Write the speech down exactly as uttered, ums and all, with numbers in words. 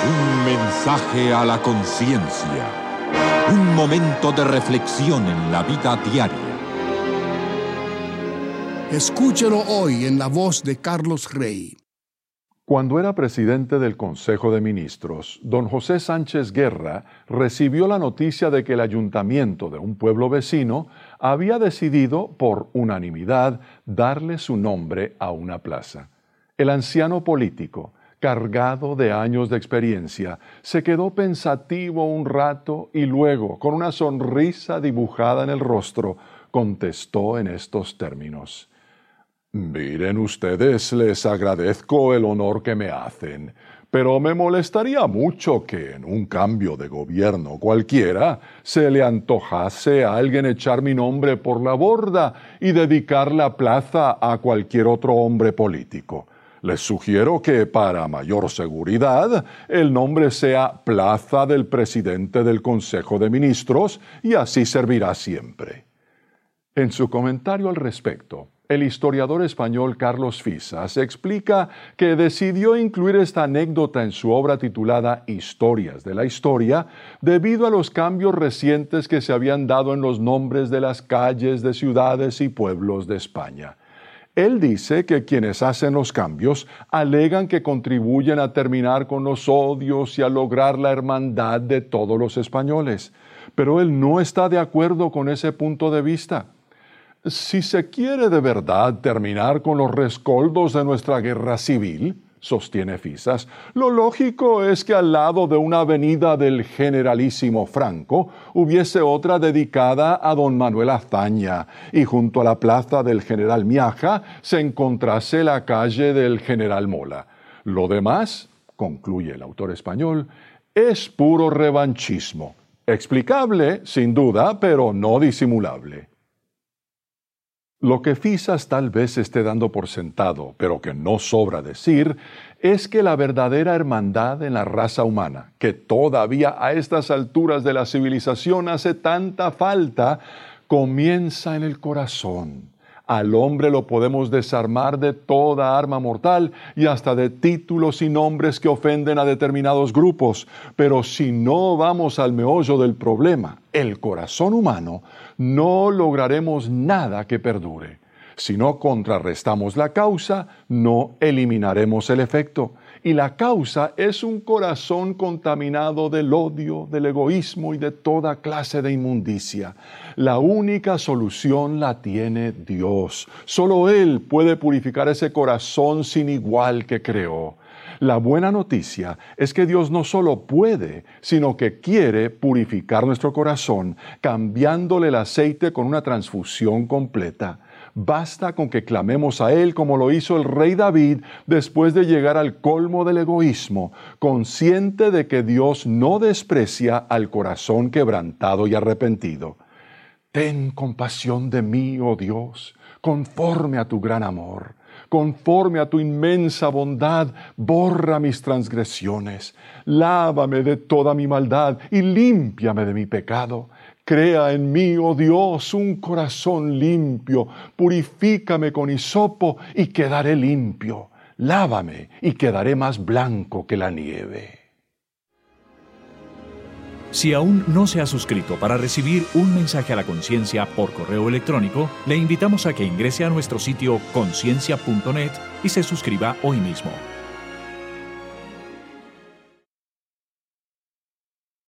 Un mensaje a la conciencia. Un momento de reflexión en la vida diaria. Escúchelo hoy en la voz de Carlos Rey. Cuando era presidente del Consejo de Ministros, don José Sánchez Guerra recibió la noticia de que el ayuntamiento de un pueblo vecino había decidido, por unanimidad, darle su nombre a una plaza. El anciano político, cargado de años de experiencia, se quedó pensativo un rato y luego, con una sonrisa dibujada en el rostro, contestó en estos términos: «Miren ustedes, les agradezco el honor que me hacen, pero me molestaría mucho que en un cambio de gobierno cualquiera se le antojase a alguien echar mi nombre por la borda y dedicar la plaza a cualquier otro hombre político. Les sugiero que, para mayor seguridad, el nombre sea Plaza del Presidente del Consejo de Ministros y así servirá siempre». En su comentario al respecto, el historiador español Carlos Fisas explica que decidió incluir esta anécdota en su obra titulada Historias de la Historia debido a los cambios recientes que se habían dado en los nombres de las calles de ciudades y pueblos de España. Él dice que quienes hacen los cambios alegan que contribuyen a terminar con los odios y a lograr la hermandad de todos los españoles, pero él no está de acuerdo con ese punto de vista. Si se quiere de verdad terminar con los rescoldos de nuestra guerra civil, sostiene Fisas, lo lógico es que al lado de una avenida del generalísimo Franco hubiese otra dedicada a don Manuel Azaña y junto a la plaza del general Miaja se encontrase la calle del general Mola. Lo demás, concluye el autor español, es puro revanchismo, explicable sin duda, pero no disimulable. Lo que Fisas tal vez esté dando por sentado, pero que no sobra decir, es que la verdadera hermandad en la raza humana, que todavía a estas alturas de la civilización hace tanta falta, comienza en el corazón. Al hombre lo podemos desarmar de toda arma mortal y hasta de títulos y nombres que ofenden a determinados grupos, pero si no vamos al meollo del problema, el corazón humano, no lograremos nada que perdure. Si no contrarrestamos la causa, no eliminaremos el efecto. Y la causa es un corazón contaminado del odio, del egoísmo y de toda clase de inmundicia. La única solución la tiene Dios. Solo Él puede purificar ese corazón sin igual que creó. La buena noticia es que Dios no solo puede, sino que quiere purificar nuestro corazón, cambiándole el aceite con una transfusión completa. Basta con que clamemos a Él como lo hizo el rey David después de llegar al colmo del egoísmo, consciente de que Dios no desprecia al corazón quebrantado y arrepentido. Ten compasión de mí, oh Dios, conforme a tu gran amor. Conforme a tu inmensa bondad, borra mis transgresiones. Lávame de toda mi maldad y límpiame de mi pecado. Crea en mí, oh Dios, un corazón limpio. Purifícame con hisopo y quedaré limpio. Lávame y quedaré más blanco que la nieve. Si aún no se ha suscrito para recibir un mensaje a la conciencia por correo electrónico, le invitamos a que ingrese a nuestro sitio conciencia punto net y se suscriba hoy mismo.